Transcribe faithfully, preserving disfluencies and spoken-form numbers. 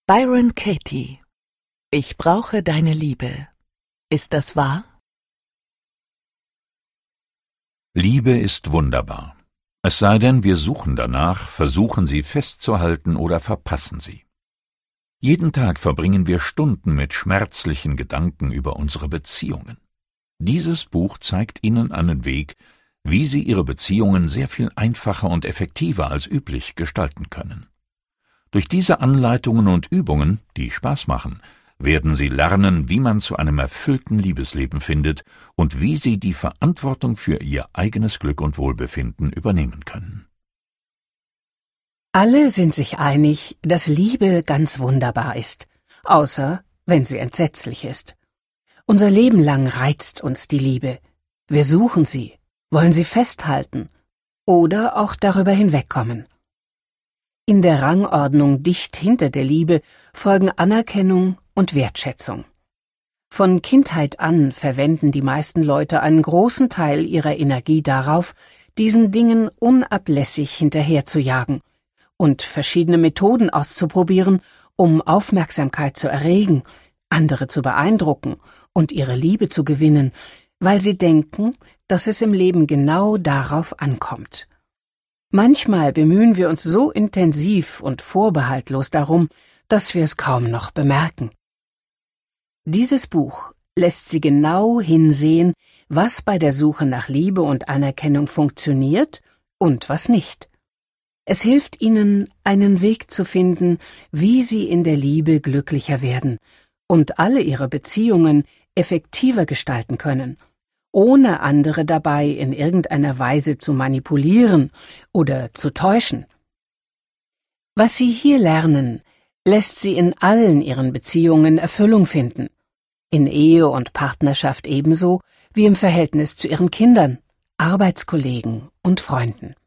Byron Katie. Ich brauche deine Liebe. Ist das wahr? Liebe ist wunderbar. Es sei denn, wir suchen danach, versuchen sie festzuhalten oder verpassen sie. Jeden Tag verbringen wir Stunden mit schmerzlichen Gedanken über unsere Beziehungen. Dieses Buch zeigt Ihnen einen Weg, wie Sie Ihre Beziehungen sehr viel einfacher und effektiver als üblich gestalten können. Durch diese Anleitungen und Übungen, die Spaß machen, werden Sie lernen, wie man zu einem erfüllten Liebesleben findet und wie Sie die Verantwortung für Ihr eigenes Glück und Wohlbefinden übernehmen können. Alle sind sich einig, dass Liebe ganz wunderbar ist, außer wenn sie entsetzlich ist. Unser Leben lang reizt uns die Liebe. Wir suchen sie, wollen sie festhalten oder auch darüber hinwegkommen. In der Rangordnung dicht hinter der Liebe folgen Anerkennung und Wertschätzung. Von Kindheit an verwenden die meisten Leute einen großen Teil ihrer Energie darauf, diesen Dingen unablässig hinterherzujagen und verschiedene Methoden auszuprobieren, um Aufmerksamkeit zu erregen, andere zu beeindrucken und ihre Liebe zu gewinnen, weil sie denken, dass es im Leben genau darauf ankommt. Manchmal bemühen wir uns so intensiv und vorbehaltlos darum, dass wir es kaum noch bemerken. Dieses Buch lässt Sie genau hinsehen, was bei der Suche nach Liebe und Anerkennung funktioniert und was nicht. Es hilft Ihnen, einen Weg zu finden, wie Sie in der Liebe glücklicher werden und alle Ihre Beziehungen effektiver gestalten können, ohne andere dabei in irgendeiner Weise zu manipulieren oder zu täuschen. Was Sie hier lernen, lässt Sie in allen Ihren Beziehungen Erfüllung finden, in Ehe und Partnerschaft ebenso wie im Verhältnis zu Ihren Kindern, Arbeitskollegen und Freunden.